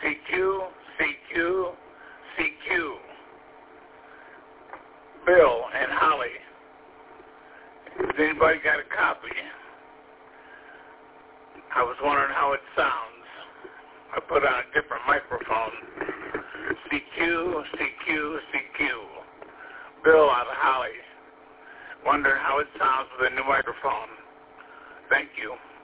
CQ, CQ, CQ. Bill and Holly. Has anybody got a copy? I was wondering how it sounds. I put on a different microphone. CQ, CQ, CQ. Bill out of Holly. Wondering how it sounds with a new microphone. Thank you.